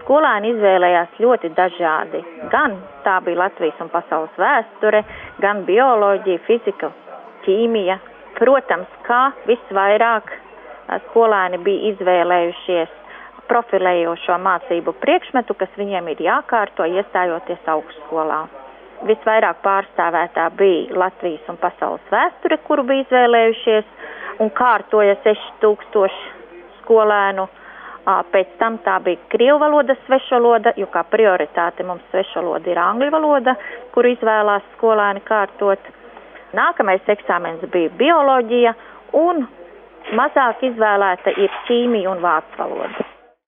Skolēni izvēlējās ļoti dažādi. Gan tā bija Latvijas un pasaules vēsture, gan bioloģija, fizika, ķīmija. Protams, kā visvairāk skolēni bija izvēlējušies profilējošo mācību priekšmetu, kas viņiem ir jākārto iestājoties augstskolā. Visvairāk pārstāvētā bija Latvijas un pasaules vēsture, kuru bija izvēlējušies, un kārtoja 6000 skolēnu. Pēc tam tā bija krievu valoda, svešvaloda, jo kā prioritāte mums svešvaloda ir angļu valoda, kuru izvēlās skolēni kārtot. Nākamais eksāmens bija bioloģija, un mazāk izvēlēta ir ķīmija un vācu valoda.